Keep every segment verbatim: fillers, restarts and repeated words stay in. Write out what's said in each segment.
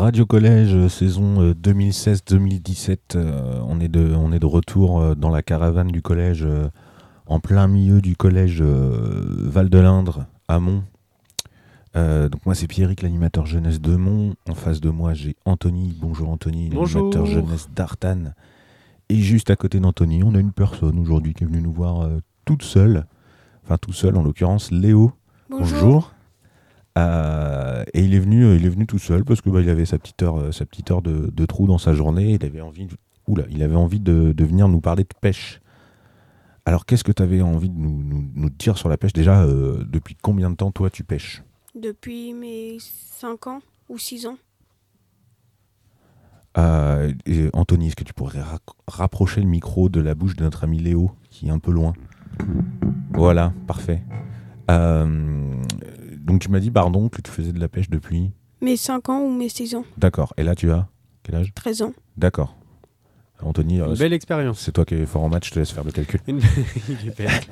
Radio Collège, euh, saison euh, deux mille seize deux mille dix-sept. Euh, on, est de, on est de retour euh, dans la caravane du collège, euh, en plein milieu du collège euh, Val-de-l'Indre, à Mont. Euh, donc moi c'est Pierrick, l'animateur jeunesse de Mont. En face de moi j'ai Anthony. Bonjour Anthony, l'animateur Bonjour. jeunesse d'Artane. Et juste à côté d'Anthony, on a une personne aujourd'hui qui est venue nous voir euh, toute seule. Enfin tout seul en l'occurrence, Léo. Bonjour. Bonjour. Euh, et il est venu, euh, il est venu tout seul parce que bah, il avait sa petite heure, euh, sa petite heure de, de trou dans sa journée. Il avait envie, de, oula, il avait envie de, de venir nous parler de pêche. Alors, qu'est-ce que tu avais envie de nous, nous, nous dire sur la pêche? Déjà, euh, depuis combien de temps toi tu pêches? Depuis mes cinq ans ou six ans. euh, et Anthony, est-ce que tu pourrais ra- rapprocher le micro de la bouche de notre ami Léo, qui est un peu loin? Voilà, parfait. Euh, donc tu m'as dit, pardon, que tu faisais de la pêche depuis... Mes cinq ans ou mes six ans. D'accord. Et là, tu as quel âge? treize ans. D'accord. Anthony, euh, Une belle expérience. c'est toi qui es fort en maths, je te laisse faire le calcul. Une... Il est bête.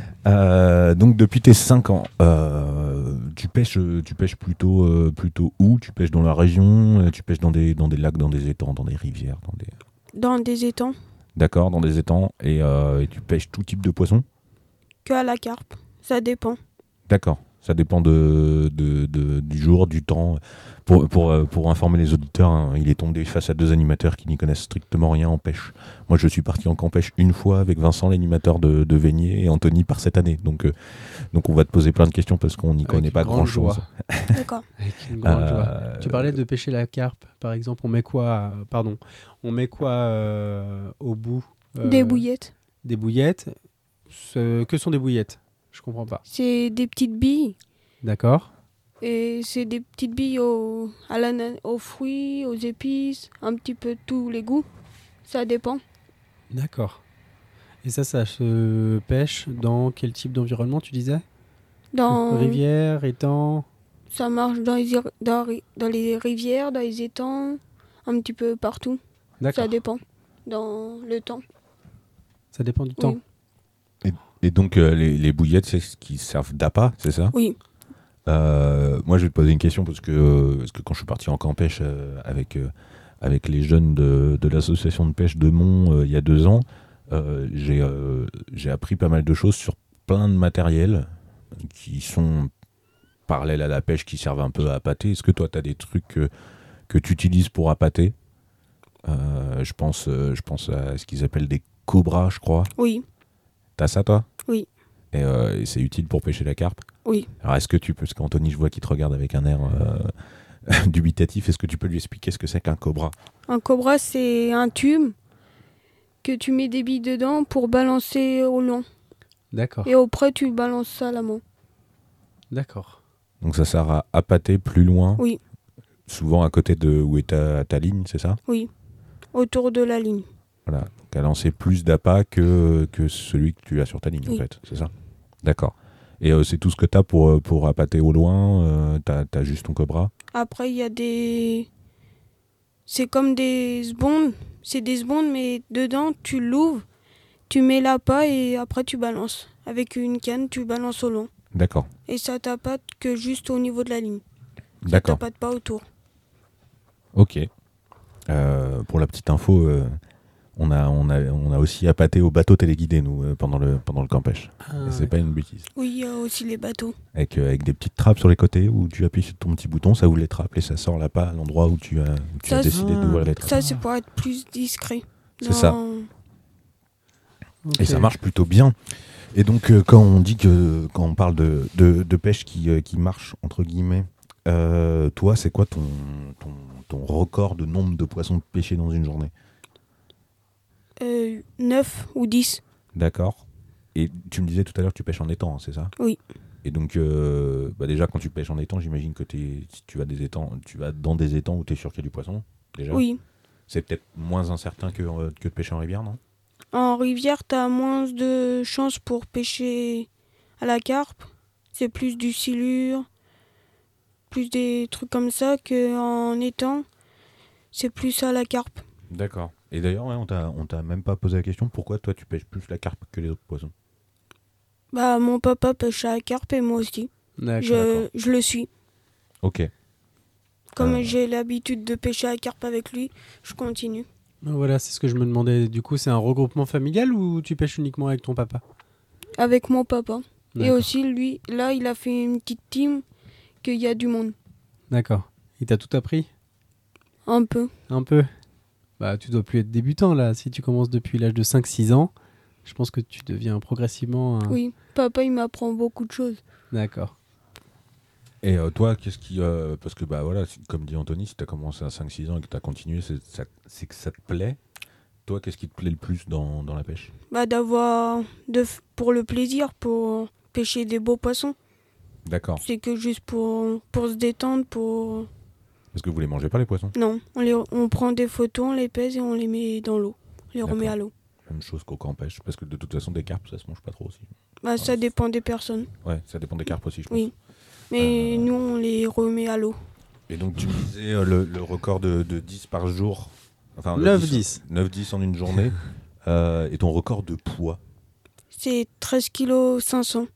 Euh, donc depuis tes cinq ans, euh, tu pêches, tu pêches plutôt, euh, plutôt où? Tu pêches dans la région? euh, Tu pêches dans des, dans des lacs, dans des étangs, dans des rivières, dans des... Dans des étangs. D'accord, dans des étangs. Et, euh, et tu pêches tout type de poissons? Que à la carpe. Ça dépend. D'accord. Ça dépend de, de, de- du jour, du temps. Pour, pour, euh, pour informer les auditeurs, hein, il est tombé face à deux animateurs qui n'y connaissent strictement rien en pêche. Moi, je suis parti en camp pêche une fois avec Vincent, l'animateur de, de Vénier, et Anthony par cette année. Donc, euh, donc, on va te poser plein de questions parce qu'on n'y Avec connaît une pas grande grand-chose. joie. D'accord. Avec une grande Euh, joie. Tu parlais de pêcher la carpe, par exemple. On met quoi, euh, pardon, on met quoi euh, au bout euh, Des bouillettes. Des bouillettes. Ce- Que sont des bouillettes? Je comprends pas. C'est des petites billes. D'accord. Et c'est des petites billes au, à l'ana- aux fruits, aux épices, un petit peu tous les goûts. Ça dépend. D'accord. Et ça, ça se pêche dans quel type d'environnement, tu disais? Dans, Rivière, étang. ça marche dans les, ir- dans, ri- dans les rivières, dans les étangs, un petit peu partout. D'accord. Ça dépend. Dans le temps. Ça dépend du Oui. temps. Et donc, euh, les, les bouillettes, c'est ce qui servent d'appât, c'est ça? Oui. Euh, moi, je vais te poser une question parce que, euh, parce que quand je suis parti en camp pêche euh, avec, euh, avec les jeunes de, de l'association de pêche de Mont euh, il y a deux ans, euh, j'ai euh, j'ai appris pas mal de choses sur plein de matériels qui sont parallèles à la pêche, qui servent un peu à appâter. Est-ce que toi, tu as des trucs que, que tu utilises pour appâter? Euh, je, pense, euh, je pense à ce qu'ils appellent des cobras, je crois. Oui. T'as ça, toi? Oui. Et, euh, et c'est utile pour pêcher la carpe? Oui. Alors, est-ce que tu peux, parce qu'Anthony, je vois qu'il te regarde avec un air euh, dubitatif, est-ce que tu peux lui expliquer ce que c'est qu'un cobra? Un cobra, c'est un tube que tu mets des billes dedans pour balancer au long. D'accord. Et auprès, tu balances ça à la main. D'accord. Donc, ça sert à appâter plus loin, Oui. souvent à côté de où est ta, ta ligne, c'est ça? Oui. Autour de la ligne. Voilà. Donc, à lancer plus d'appât que, que celui que tu as sur ta ligne, en Oui. fait, c'est ça? D'accord. Et euh, c'est tout ce que tu as pour, euh, pour appâter au loin? euh, T'as as juste ton cobra? Après, il y a des... C'est comme des sbondes. C'est des sbondes, mais dedans, tu l'ouvres, tu mets l'appât et après, tu balances. Avec une canne, tu balances au long. D'accord. Et ça t'appâte que juste au niveau de la ligne. Ça D'accord. t'appâte pas autour. Ok. Euh, pour la petite info, euh, on, a, on, a, on a aussi appâté au bateau téléguidé, nous, euh, pendant le, pendant le camp pêche. Ah, Et c'est pas une bêtise. Oui, il y a aussi les bateaux. Avec, euh, avec des petites trappes sur les côtés où tu appuies sur ton petit bouton, ça ouvre les trappes et ça sort là-bas à l'endroit où tu as, où tu Ça, as c'est- décidé d'ouvrir les trappes. Ça, c'est pour être plus discret. C'est ça. Dans- ok. Et ça marche plutôt bien. Et donc, euh, quand on dit que, quand on parle de, de, de pêche qui, euh, qui marche, entre guillemets, euh, toi, c'est quoi ton, ton, ton record de nombre de poissons pêchés dans une journée? Euh, neuf ou dix. D'accord. Et tu me disais tout à l'heure que tu pêches en étang, hein, c'est ça? Oui. Et donc, euh, bah déjà, quand tu pêches en étang, j'imagine que t'es, si tu vas des étangs, tu vas dans des étangs où tu es sûr qu'il y a du poisson, déjà. Oui. C'est peut-être moins incertain que, euh, que de pêcher en rivière, non? En rivière, t'as moins de chances pour pêcher à la carpe. C'est plus du silure, plus des trucs comme ça qu'en étang. C'est plus à la carpe. D'accord. Et d'ailleurs, ouais, on t'a, on t'a même pas posé la question, pourquoi toi tu pêches plus la carpe que les autres poissons? Bah, mon papa pêche à la carpe et moi aussi. D'accord. Je, je le suis. Ok. Comme Euh. j'ai l'habitude de pêcher à la carpe avec lui, je continue. Voilà, c'est ce que je me demandais. Du coup, c'est un regroupement familial ou tu pêches uniquement avec ton papa? Avec mon papa. Et D'accord. aussi, lui, là, il a fait une petite team qu'il y a du monde. D'accord. Il t'a tout appris? Un peu. Un peu. Bah, tu dois plus être débutant là. Si tu commences depuis l'âge de cinq six ans, je pense que tu deviens progressivement un... Oui, papa, il m'apprend beaucoup de choses. D'accord. Et euh, toi, qu'est-ce qui. euh, parce que, bah voilà, si- comme dit Anthony, si tu as commencé à cinq six ans et que tu as continué, c'est, ça- c'est que ça te plaît. Toi, qu'est-ce qui te plaît le plus dans, dans la pêche? Bah, d'avoir, de, f- pour le plaisir, pour pêcher des beaux poissons. D'accord. C'est que juste pour, pour se détendre, pour... Parce que vous les mangez pas, les poissons? Non, on, les, on prend des photos, on les pèse et on les met dans l'eau. On les remet D'accord. à l'eau. Même chose qu'au camp pêche. Parce que de toute façon, des carpes, ça se mange pas trop aussi. Bah, ça Ouais. dépend des personnes. Ouais, ça dépend des carpes aussi, je pense. Oui. Mais Euh. nous, on les remet à l'eau. Et donc, tu me disais euh, le, le record de, de dix par jour. Enfin, le neuf dix. neuf dix en une journée. euh, et ton record de poids? C'est treize kilos cinq cents.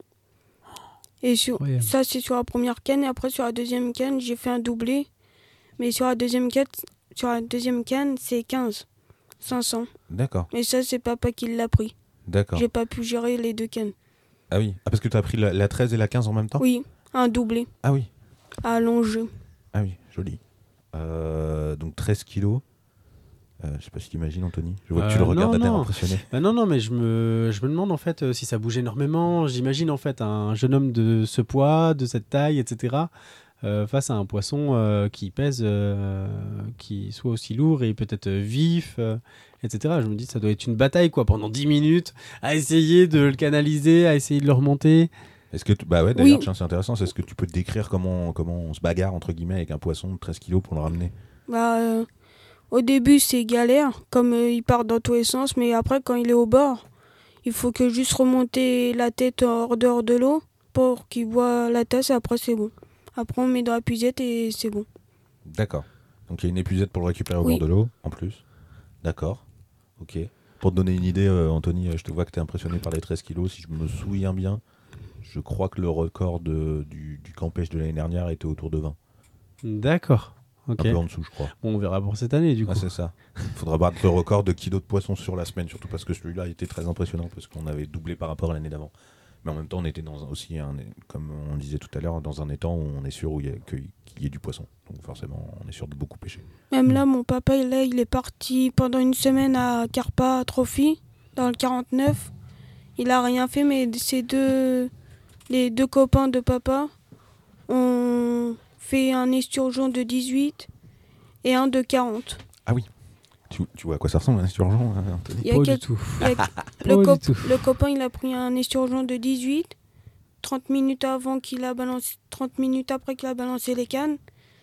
Et sur, Incroyable. ça, c'est sur la première canne. Et après, sur la deuxième canne, j'ai fait un doublé. Mais sur la deuxième canne, sur la deuxième canne c'est quinze cinq cents. D'accord, Et ça, c'est papa qui l'a pris. d'accord. J'ai pas pu gérer les deux cannes. Ah oui. Ah, parce que tu as pris la, la treize et la quinze en même temps? Oui, un doublé Ah oui. à l'enjeu. Ah oui, joli. Euh, donc treize kilos. Euh, je sais pas si tu imagines, Anthony. Je vois que tu Euh, le regardes non, à terre non. impressionné. Bah non, non, mais je me, je me demande en fait euh, si ça bouge énormément. J'imagine en fait un jeune homme de ce poids, de cette taille, et cetera euh, face à un poisson euh, qui pèse, euh, qui soit aussi lourd et peut-être euh, vif, euh, et cetera. Je me dis ça doit être une bataille quoi pendant dix minutes à essayer de le canaliser, à essayer de le remonter. Est-ce que tu... Bah ouais, d'ailleurs, Oui. tiens, c'est intéressant. Est-ce que tu peux te décrire comment, comment on se bagarre, entre guillemets, avec un poisson de treize kilos pour le ramener? Bah, euh, au début, c'est galère, comme euh, il part dans tous les sens. Mais après, quand il est au bord, il faut que juste remonter la tête hors dehors de l'eau pour qu'il voit la tasse et après, c'est bon. Après, on met dans la puisette et c'est bon. D'accord. Donc il y a une épuisette pour le récupérer au Oui. bord de l'eau, en plus. D'accord. Ok. Pour te donner une idée, euh, Anthony, euh, je te vois que tu es impressionné par les treize kilos. Si je me souviens bien, je crois que le record de, du, du camp pêche de l'année dernière était autour de vingt. D'accord. Ok. Un peu en dessous, je crois. Bon, on verra pour cette année du coup. Ah, c'est ça. Il faudra battre le record de kilos de poissons sur la semaine, surtout parce que celui-là était très impressionnant, parce qu'on avait doublé par rapport à l'année d'avant. Mais en même temps, on était dans un- aussi, un, comme on disait tout à l'heure, dans un étang où on est sûr où il y a- que- qu'il y ait du poisson. Donc forcément, on est sûr de beaucoup pêcher. Même là, mon papa, là, il est parti pendant une semaine à Carpa Trophy, dans le quarante-neuf. Il a rien fait, mais ces deux, les deux copains de papa ont fait un esturgeon de dix-huit et un de quarante. Tu, tu vois à quoi ça ressemble un esturgeon, hein, Anthony? Il y a Pas quel- du tout. il y a- Pas le, du cop- tout. le copain, il a pris un esturgeon de dix-huit, trente minutes avant qu'il a balancé, trente minutes après qu'il a balancé les cannes.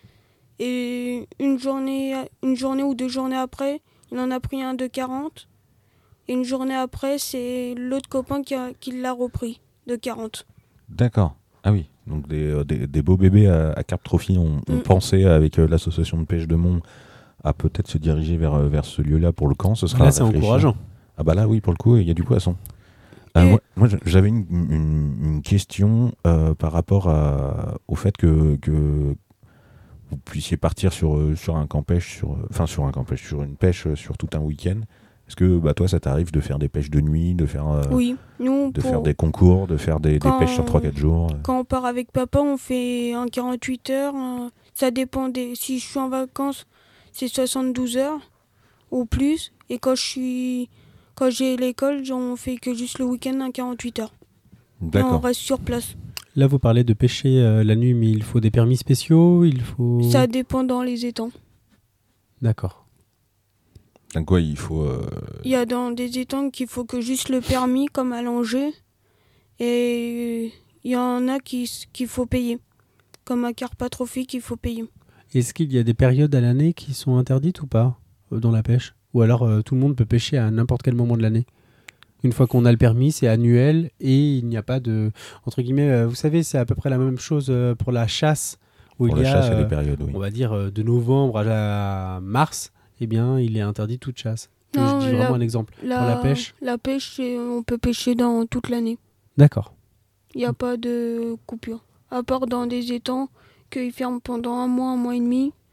Et une journée, une journée ou deux journées après, il en a pris un de quarante. Et une journée après, c'est l'autre copain qui, a- qui l'a repris, de quarante. D'accord. Ah oui, donc des, euh, des, des beaux bébés à, à Carp Trophy. On, on Mm. pensait avec euh, l'association de pêche de Mont à peut-être se diriger vers, euh, vers ce lieu-là pour le camp. Ce sera Là, à c'est réfléchir. encourageant. Ah bah là, oui, pour le coup, il y a du poisson. Euh, Et- moi, moi, j'avais une, une- une question euh, par rapport à, au fait que, que vous puissiez partir sur, euh, sur un camp pêche, sur, euh, enfin sur un camp pêche, sur une pêche euh, sur tout un week-end. Est-ce que bah, toi, ça t'arrive de faire des pêches de nuit, de faire, euh, Oui, nous, de pour- faire des concours, de faire des, des Quand- pêches sur trois quatre jours euh quand on part avec papa, on fait un quarante-huit heures. euh, Ça dépend des... Si je suis en vacances, c'est soixante-douze heures ou plus. Et quand je suis... Quand j'ai l'école, on fait que juste le week-end un quarante-huit heures. Et on D'accord. reste sur place. Là, vous parlez de pêcher euh, la nuit, mais il faut des permis spéciaux, il faut... Ça dépend dans les étangs. D'accord. Donc quoi, il faut... euh, Il y a dans des étangs qu'il faut que juste le permis, comme à l'Angers. Et il y en a qui s- qu'il faut payer. Comme à Carpa Trophy qu'il faut payer. Est-ce qu'il y a des périodes à l'année qui sont interdites ou pas euh, dans la pêche? Ou alors euh, tout le monde peut pêcher à n'importe quel moment de l'année? Une fois qu'on a le permis, c'est annuel et il n'y a pas de... Entre guillemets, euh, vous savez, c'est à peu près la même chose euh, pour la chasse. Où pour il la y a, chasse, il y a euh, des périodes, oui. on va dire, euh, de novembre à mars, eh bien, il est interdit toute chasse. Non, Je dis la- vraiment un exemple. La, Pour la pêche? La pêche, c'est- on peut pêcher dans toute l'année. D'accord. Il n'y a pas de coupure. À part dans des étangs qu'ils ferment pendant un mois, un mois et demi.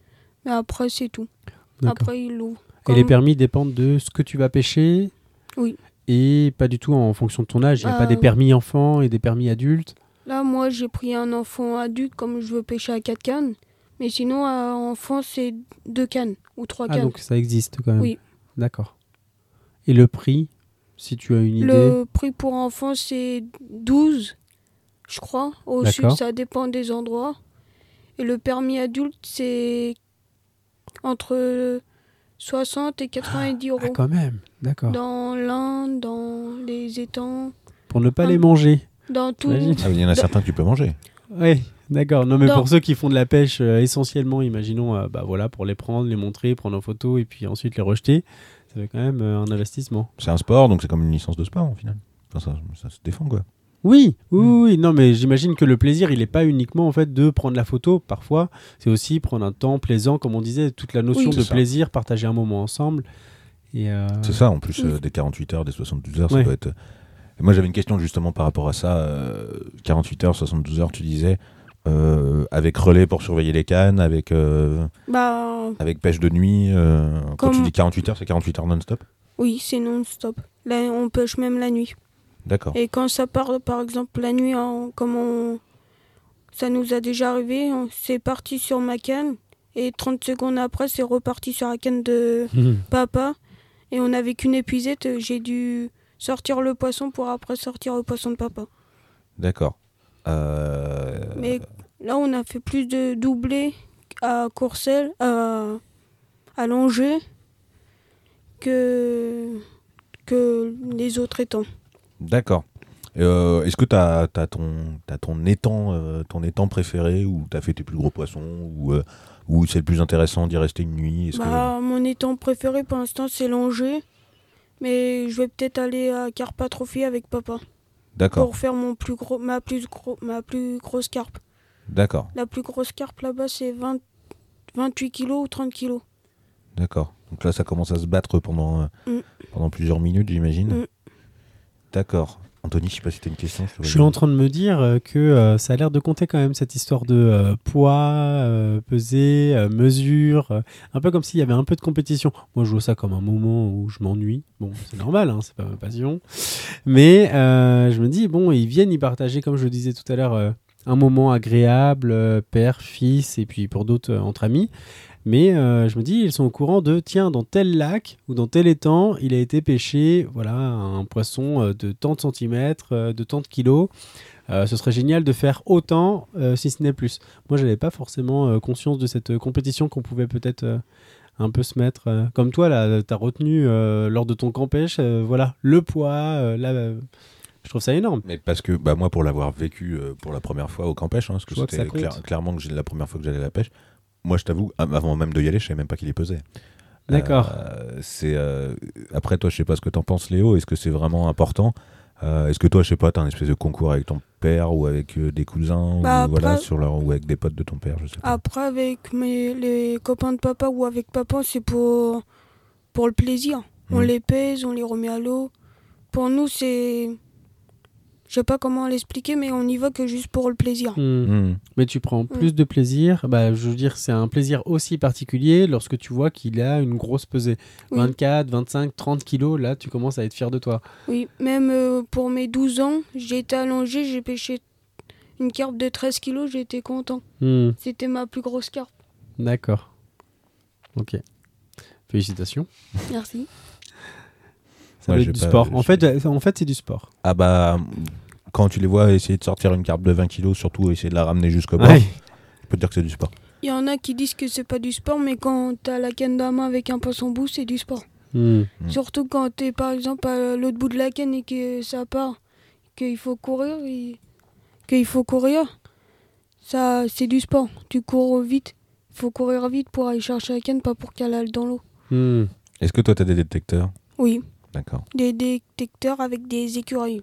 Mais après, c'est tout. D'accord. Après, il l'ouvre. Et les Comme- permis dépendent de ce que tu vas pêcher. Oui. Et pas du tout en fonction de ton âge. Il n'y a Ah, pas des oui. permis enfants et des permis adultes. Là, moi, j'ai pris un enfant adulte comme je veux pêcher à quatre cannes. Mais sinon, à enfant, c'est deux cannes ou trois Ah, cannes. donc ça existe quand même. Oui. D'accord. Et le prix, si tu as une idée. Le prix pour enfant, c'est douze, je crois. Au sud, D'accord. ça dépend des endroits. Et le permis adulte, c'est entre soixante et quatre-vingt-dix Ah, euros. quand même. D'accord. Dans l'Inde, dans les étangs, Pour ne pas Ah. les manger. dans tout. T'imagines Ah, il y en a Dans- certains que tu peux manger. Oui, d'accord. Non, mais Non. pour ceux qui font de la pêche euh, essentiellement, imaginons, euh, bah voilà, pour les prendre, les montrer, prendre en photo et puis ensuite les rejeter, ça fait quand même euh, un investissement. C'est un sport, donc c'est comme une licence de sport, au final. Enfin, ça, ça se défend, quoi. Oui, oui, Mm. oui. Non, mais j'imagine que le plaisir, il n'est pas uniquement en fait de prendre la photo. Parfois, c'est aussi prendre un temps plaisant, comme on disait, toute la notion Oui. de C'est ça. plaisir, partager un moment ensemble. Et euh, C'est ça, en plus, Oui. euh, des quarante-huit heures, des soixante-douze heures, ça Ouais. doit être... Et moi, j'avais une question justement par rapport à ça. euh, quarante-huit heures, soixante-douze heures, tu disais, euh, avec relais pour surveiller les cannes, avec, euh, Bah, avec pêche de nuit. euh, Quand Comme- tu dis quarante-huit heures, c'est quarante-huit heures non-stop? oui, c'est non-stop. Là, on pêche même la nuit. D'accord. Et quand ça part, par exemple, la nuit, hein, comme on... ça nous a déjà arrivé, on... c'est parti sur ma canne. Et trente secondes après, c'est reparti sur la canne de papa. Et on n'avait qu'une épuisette. J'ai dû sortir le poisson pour après sortir le poisson de papa. D'accord. Euh, Mais là, on a fait plus de doublés à Courcelles, à, à Langeais, que... que les autres étangs. D'accord. Euh, Est-ce que tu as, ton, t'as ton, étang, euh, ton étang préféré où tu as fait tes plus gros poissons, ou euh, où c'est le plus intéressant d'y rester une nuit? Est-ce Bah, mon étang préféré pour l'instant, c'est Langeais. Mais je vais peut-être aller à Carpatrophie avec papa. que... D'accord, Pour faire mon plus gros, ma, plus gros, ma plus grosse carpe. d'accord, La plus grosse carpe là-bas, c'est vingt, vingt-huit kilos ou trente kilos. d'accord. Donc là, ça commence à se battre pendant, euh, Mm. pendant plusieurs minutes, j'imagine. Mm. D'accord. Anthony, je sais pas si tu as une question. Je suis en train de me dire euh, que euh, ça a l'air de compter quand même cette histoire de euh, poids, euh, pesée, euh, mesure, euh, un peu comme s'il y avait un peu de compétition. Moi, je vois ça comme un moment où je m'ennuie. Bon, c'est normal, hein, c'est pas ma passion. Mais euh, je me dis, bon, ils viennent y partager, comme je le disais tout à l'heure, euh, un moment agréable, euh, père, fils, et puis pour d'autres, euh, entre amis. Mais euh, je me dis, ils sont au courant de, tiens, dans tel lac ou dans tel étang, il a été pêché, voilà, un poisson euh, de tant de centimètres, euh, de tant de kilos. Euh, ce serait génial de faire autant, euh, si ce n'est plus. Moi, je n'avais pas forcément euh, conscience de cette euh, compétition qu'on pouvait peut-être euh, un peu se mettre. euh, comme toi, là, tu as retenu euh, lors de ton camp pêche, euh, voilà, le poids, euh, là, euh, je trouve ça énorme. Mais parce que bah, moi, pour l'avoir vécu euh, pour la première fois au camp pêche, hein, parce que Je vois que c'était ça compte. clair- clairement que j'ai la première fois que j'allais à la pêche, moi, je t'avoue, avant même de y aller, je savais même pas qu'il les pesait. D'accord. Euh, c'est euh, après, toi, je sais pas ce que t'en penses, Léo. Est-ce que c'est vraiment important? Euh, Est-ce que toi, je sais pas, t'as un espèce de concours avec ton père ou avec euh, des cousins, Bah, ou, voilà, après- sur leur, ou avec des potes de ton père, je sais pas. Après, avec mes, les copains de papa ou avec papa, c'est pour, pour le plaisir. On Mm. les pèse, on les remet à l'eau. Pour nous, c'est... Je sais pas comment l'expliquer, mais on y va que juste pour le plaisir. Hmm. Hmm. Mais tu prends plus de plaisir. Bah, je veux dire, c'est un plaisir aussi particulier lorsque tu vois qu'il a une grosse pesée. Oui. vingt-quatre, vingt-cinq, trente kilos, là, tu commences à être fier de toi. Oui, même euh, pour mes douze ans, j'ai été allongé, j'ai pêché une carpe de treize kilos, j'étais content. Hmm. C'était ma plus grosse carpe. D'accord. Ok. Félicitations. Merci. Ça Moi, va j'ai être du pas- sport. En j'ai- fait, euh, en fait c'est du sport. Ah bah, quand tu les vois essayer de sortir une carpe de vingt kilos, surtout essayer de la ramener jusqu'au bord, Ouais. je peux te dire que c'est du sport. Il y en a qui disent que c'est pas du sport, mais quand t'as la canne dans la main avec un poisson bout, c'est du sport. Hmm. Mm. Surtout quand t'es par exemple à l'autre bout de la canne et que ça part, qu'il faut courir, et... qu'il faut courir, ça c'est du sport. Tu cours vite, il faut courir vite pour aller chercher la canne, pas pour qu'elle aille dans l'eau. Hmm. Est-ce que toi, tu as des détecteurs? Oui, D'accord. des détecteurs avec des écureuils.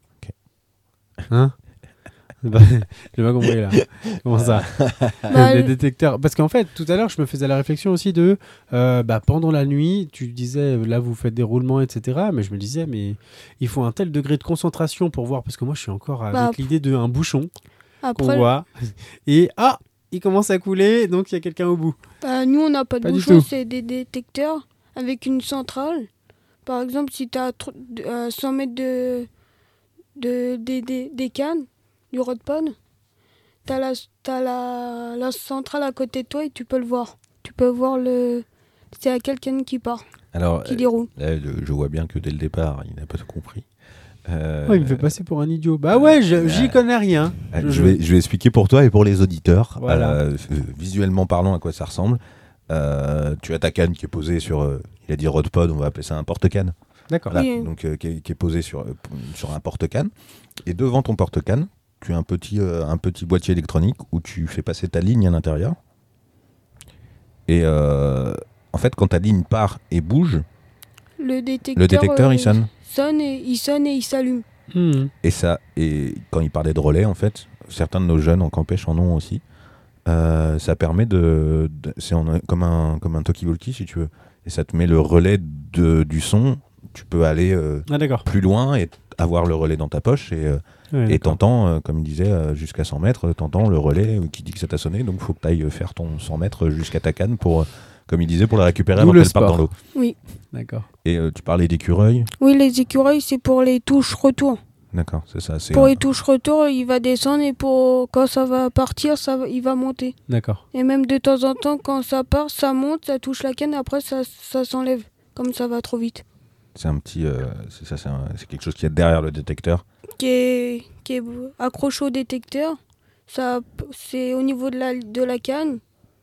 Hein? Bah, j'ai pas compris là. Comment ça? Bah, Les détecteurs. Parce qu'en fait, tout à l'heure, je me faisais la réflexion aussi de euh, bah, pendant la nuit, tu disais là, vous faites des roulements, et cetera. Mais je me disais, mais il faut un tel degré de concentration pour voir. Parce que moi, je suis encore avec Bah, l'idée d'un bouchon qu'on après, voit. Et ah, il commence à couler, donc il y a quelqu'un au bout. Bah, nous, on n'a pas de Pas du bouchon, tout. c'est des détecteurs avec une centrale. Par exemple, si tu as cent mètres de, de, de- de- des cannes, du rodpod, tu as, la, t'as la, la centrale à côté de toi et tu peux le voir. Tu peux voir le... C'est à quelqu'un qui part, Alors, qui déroule. là, le- je vois bien que dès le départ, il n'a pas tout compris. Euh, Ouais, il me fait passer pour un idiot. Bah ouais, je- j'y connais rien. Euh, Je- Je vais, je vais expliquer pour toi et pour les auditeurs, Voilà. euh, visuellement parlant, à quoi ça ressemble. Euh, tu as ta canne qui est posée sur, euh, il a dit rodpod, on va appeler ça un porte-canne. D'accord. Voilà, Oui. donc euh, qui, est, qui est posé sur, euh, sur un porte-canne. Et devant ton porte-canne, tu as un petit, euh, un petit boîtier électronique où tu fais passer ta ligne à l'intérieur. Et euh, en fait, quand ta ligne part et bouge, Le détecteur, le détecteur euh, il sonne. sonne et, il sonne et il s'allume. Hmm. Et ça, et quand il parlait de relais, en fait, certains de nos jeunes en campèche en ont aussi. Euh, ça permet de, de- c'est en- comme un comme un talkie-walkie si tu veux, et ça te met le relais de, du son. Tu peux aller euh, Ah d'accord. plus loin et avoir le relais dans ta poche et, euh, Ouais, et d'accord. t'entends, euh, comme il disait, euh, jusqu'à cent mètres, t'entends le relais euh, qui dit que ça t'a sonné, donc faut que t'ailles faire ton cent mètres jusqu'à ta canne pour, euh, comme il disait, pour la récupérer D'où avant le qu'elle parte sport. dans l'eau. Oui. D'accord. Et euh, tu parlais d'écureuil, Oui, les écureuils, c'est pour les touches retour. d'accord, c'est ça, c'est Pour un- les touches retour, il va descendre et pour quand ça va partir, ça va- il va monter. D'accord. Et même de temps en temps, quand ça part, ça monte, ça touche la canne, après ça, ça s'enlève. Comme ça va trop vite. c'est un petit, euh, c'est ça, c'est, un- c'est quelque chose qui est derrière le détecteur. Qui est, qui est accroché au détecteur. Ça, c'est au niveau de la, de la canne.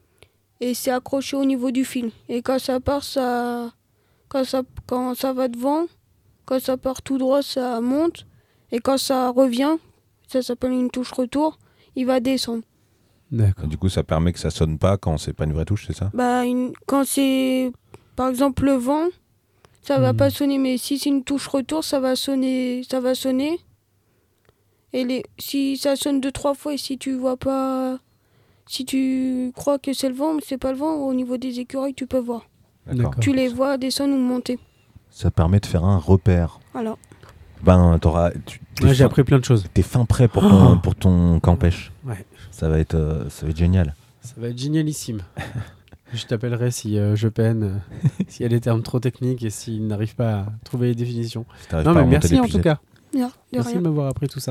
Et c'est accroché au niveau du fil. Et quand ça part, ça, quand ça, quand ça va devant, quand ça part tout droit, ça monte. Et quand ça revient, ça s'appelle une touche retour, il va descendre. D'accord. Et du coup, ça permet que ça sonne pas quand c'est pas une vraie touche, c'est ça? Bah, une- quand c'est par exemple le vent, ça va Hmm. pas sonner, mais si c'est une touche retour, ça va sonner, ça va sonner. Et les, si ça sonne deux trois fois et si tu vois pas, si tu crois que c'est le vent, mais c'est pas le vent, au niveau des écureuils, tu peux voir. D'accord. Tu les vois descendre ou monter. Ça permet de faire un repère. Voilà. Ben, t'auras, tu, t'es, Ouais, j'ai fin, appris plein de choses. t'es fin prêt pour ton, Oh. pour ton campèche. Ouais. Ça va être, euh, ça va être génial. Ça va être génialissime. Je t'appellerai si euh, je peine, euh, s'il y a des termes trop techniques et s'il n'arrive pas à trouver les définitions. Si t'arrives Non, pas à mais remonter merci en l'épuisette. tout cas. Bien, de Merci rien. de m'avoir appris tout ça.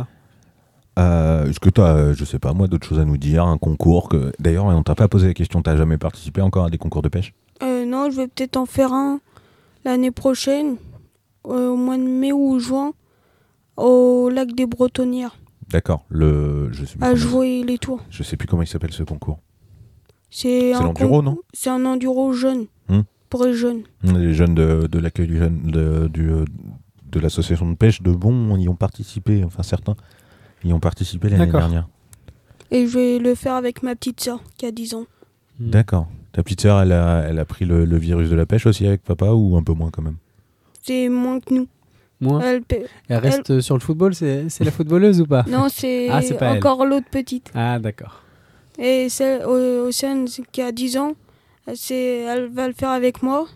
Euh, est-ce que tu as, je sais pas moi, d'autres choses à nous dire, un concours que... D'ailleurs, on t'a pas posé la question, t'as jamais participé encore à des concours de pêche? Euh, non, je vais peut-être en faire un l'année prochaine, euh, au mois de mai ou juin, au lac des Bretonnières, D'accord. Le, je sais plus à comment- jouer les tours. Je sais plus comment il s'appelle ce concours. C'est C'est un l'enduro, con- non? C'est un enduro jeune, Hmm. pour les jeunes. Les jeunes de, de l'accueil du jeune, de, du, euh, de l'association de pêche de Bon y ont participé, enfin certains y ont participé l'année D'accord. dernière. Et je vais le faire avec ma petite sœur qui a dix ans. Hmm. D'accord. Ta petite sœur, elle a, elle a pris le, le virus de la pêche aussi avec papa ou un peu moins quand même? C'est moins que nous. Moi, Elle pa- elle reste sur le football, c'est c'est la footballeuse ou pas? Non, c'est Ah, c'est pas elle. encore l'autre petite. Ah, d'accord. Et celle, O- Océane qui a dix ans, c'est, elle va le faire avec moi.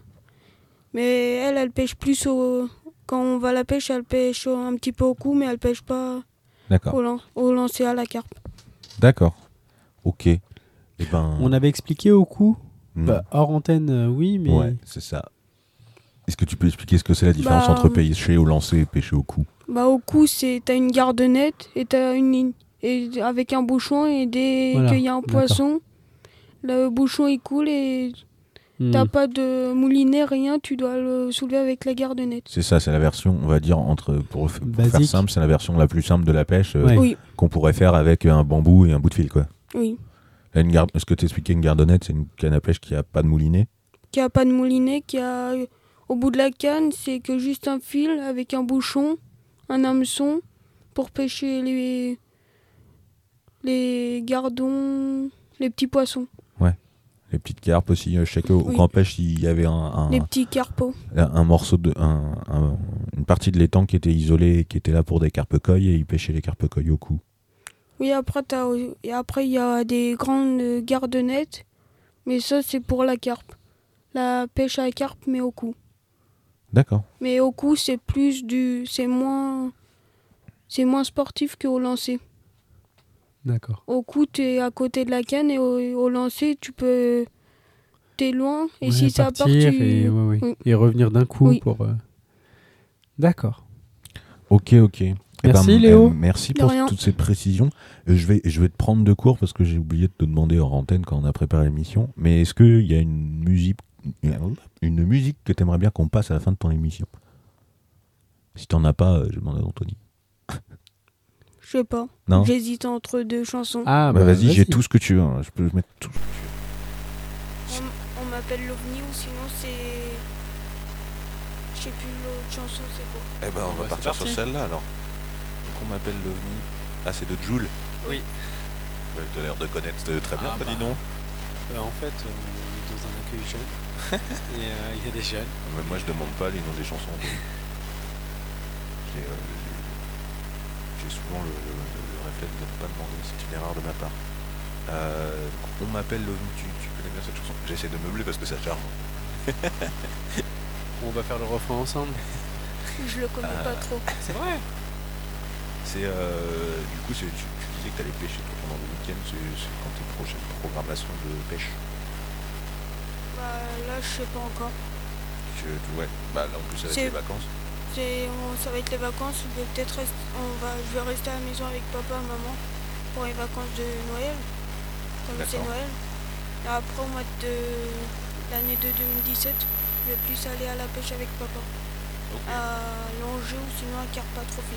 Mais elle, elle pêche plus au... Quand on va à la pêche, elle pêche au- un petit peu au cou, mais elle pêche pas D'accord. au, lan- au lancer à la carpe. D'accord. Ok. Et ben. On avait expliqué au coup, hmm. bah, hors antenne, euh, oui, mais Ouais, c'est ça. Est-ce que tu peux expliquer ce que c'est la différence Bah, entre pêcher au lancer et pêcher au cou? Bah, au cou, c'est, t'as une garde nette et t'as une ligne. Et avec un bouchon, et dès Voilà, qu'il y a un d'accord. poisson, le bouchon il coule et Hmm. t'as pas de moulinet, rien, tu dois le soulever avec la garde nette. C'est ça, c'est la version, on va dire, entre pour, f- pour faire Basique. simple, c'est la version la plus simple de la pêche euh, Ouais. Oui, qu'on pourrait faire avec un bambou et un bout de fil, quoi. oui. Là, une garde, ce que tu expliquais, une gardonnette, c'est une canne à pêche qui a pas de moulinet. Qui a pas de moulinet, qui a au bout de la canne, c'est que juste un fil avec un bouchon, un hameçon pour pêcher les les gardons, les petits poissons, Les petites carpes aussi. euh, Je sais qu'au au Oui. Grand Pêche, il y avait un, un, les petits carpeaux. un morceau de, un, un- une partie de l'étang qui était isolée et qui était là pour des carpe-coilles et ils pêchaient les carpe-coilles au cou. Oui, après t'as et après il y a des grandes gardenettes, mais ça c'est pour la carpe. La pêche à la carpe mais au cou. D'accord. Mais au cou, c'est plus du c'est moins c'est moins sportif qu'au lancer. D'accord. Au coup, tu es à côté de la canne et au, au lancer, tu peux. T'es loin. Et Ouais, si ça part, tu. et, ouais, ouais. Oui. et revenir d'un coup Oui. pour. euh, D'accord. Ok, ok. Eh Merci, ben, Léo. euh, merci De pour rien. toutes ces précisions. Euh, je, vais, je vais te prendre de court parce que j'ai oublié de te demander hors antenne quand on a préparé l'émission. Mais est-ce qu'il y a une musique, une musique que tu aimerais bien qu'on passe à la fin de ton émission? Si t'en as pas, euh, je demande à Anthony. Je sais pas. Non. J'hésite entre deux chansons. Ah, bah, vas-y, j'ai tout ce que tu veux. hein. Je peux mettre tout ce que tu veux. On, on m'appelle l'OVNI ou sinon c'est. Je sais plus l'autre chanson, c'est quoi. Eh ben, on va Ouais, partir c'est sur parti. celle-là alors. Donc on m'appelle l'OVNI. Ah, c'est de Joule. Oui. Ouais, t'as l'air de connaître euh, très bien, Ah, t'as bah. dit non. Euh, en fait, euh, on est dans un accueil jeune. et euh, il y a des jeunes. Mais moi, je demande pas les noms des chansons. J'ai, euh, j'ai souvent le, le, le réflexe de ne pas demander, c'est une erreur de ma part. Euh, on m'appelle l'OVNI, tu, tu connais bien cette chanson? J'essaie de meubler parce que ça charge. On va faire le refrain ensemble. Je le connais Ah. pas trop. C'est vrai. C'est euh, du coup, c'est, tu, tu disais que t'allais pêcher toi, pendant le week-end, c'est, c'est quand tes prochaines programmations de pêche? Bah là, je sais pas encore. Tu, tu- ouais, bah là en plus avec C'est- les vacances. C'est, on- ça va être les vacances. Je vais peut-être rester, on va, je vais rester à la maison avec papa et maman pour les vacances de Noël. Comme c'est D'accord. Noël. Et après, au mois de l'année de deux mille dix-sept, je vais plus aller à la pêche avec papa. Ok. À Langeais ou sinon à Carpatrophie.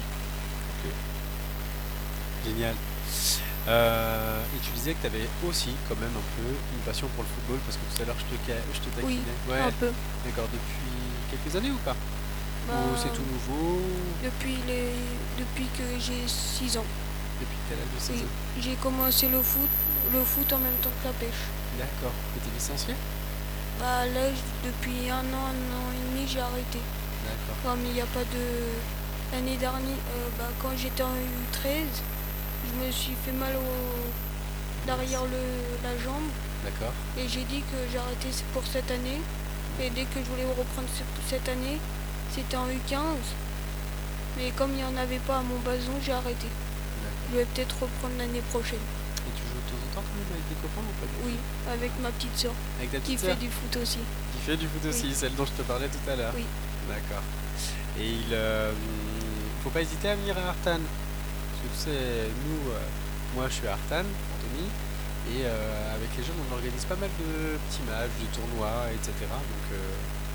Génial. Euh, et tu disais que tu avais aussi quand même un peu une passion pour le football parce que tout à l'heure je te, ca- je te Oui, taquinais. Ouais, un peu. d'accord, depuis quelques années ou pas? Bah, Ou c'est tout nouveau? Depuis, les, depuis que j'ai six ans. Depuis quel âge de seize Oui. ans? J'ai commencé le foot, le foot en même temps que la pêche. D'accord. Et t'es licencié? Bah, là, je- depuis un an, un an et demi, j'ai arrêté. D'accord. Comme il n'y a pas de. L'année dernière, euh, bah, quand j'étais en U treize, je me suis fait mal au... derrière le... la jambe. D'accord. Et j'ai dit que j'arrêtais pour cette année. Et dès que je voulais reprendre ce- cette année, c'était en U quinze. Mais comme il n'y en avait pas à mon bason, j'ai arrêté. D'accord. Je vais peut-être reprendre l'année prochaine. Et tu joues de temps en temps quand même avec des copains ou pas du tout? Oui, avec ma petite soeur, Avec ta qui petite fait sœur du foot aussi. Qui fait du foot aussi, Oui. celle dont je te parlais tout à l'heure. Oui. D'accord. Et il euh, faut pas hésiter à venir à Artan. Parce que tu sais, nous, euh, moi je suis à Artan, Anthony, et euh, avec les jeunes on organise pas mal de petits matchs, de tournois, et cetera. Donc euh...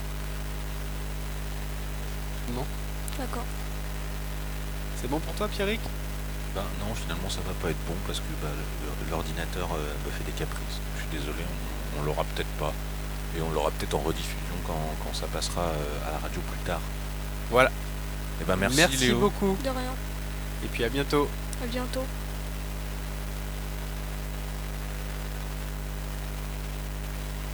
non, D'accord. c'est bon pour toi, Pierrick? Ben non, finalement ça va pas être bon parce que bah, le- l'ordinateur euh, me fait des caprices. Je suis désolé, on, on l'aura peut-être pas. Et on l'aura peut-être en rediffusion quand, quand ça passera euh, à la radio plus tard. Voilà. Et ben merci, Merci Léo. beaucoup. De rien. Et puis à bientôt. À bientôt.